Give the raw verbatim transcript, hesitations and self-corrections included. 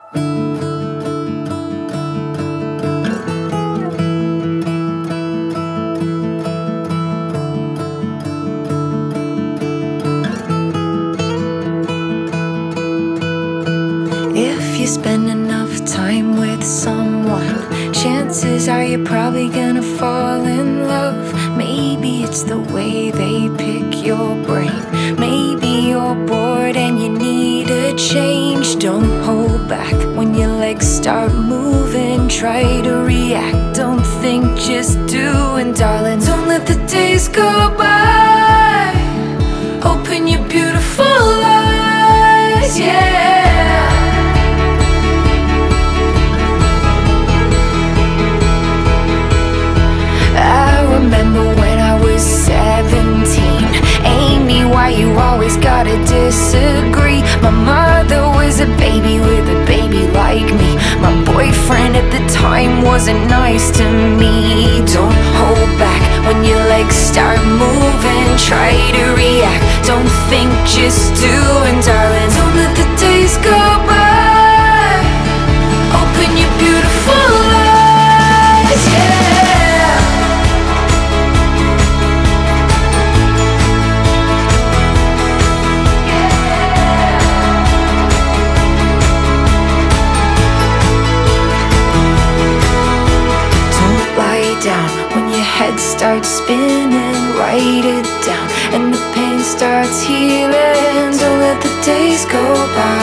If you spend enough time with someone, chances are you're probably gonna fall in love. Maybe it's the way they pick your brain. Maybe you're bored and you need a change. Don't hold back when your legs start moving. Try to react, don't think, just do. And darling, don't let the days go by. Open your beautiful eyes, yeah. Remember when I was seventeen? Amy, why you always gotta disagree? My mother was a baby with a baby like me. My boyfriend at the time wasn't nice to me. Don't hold back when your legs start moving. Try to react, don't think, just do. And darling, don't let the days go by. Open your beautiful eyes, yeah. Down when your head starts spinning, write it down and the pain starts healing. Don't let the days go by.